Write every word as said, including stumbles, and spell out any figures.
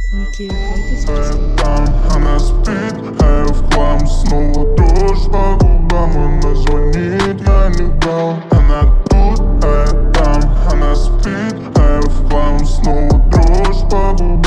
Ники, хватит А сейчас. я там, она спит, а я в хлам. Снова дрожь по губам, она звонит, я не брал. Она тут, а я там, она спит, а я в хлам. Снова дрожь по губам.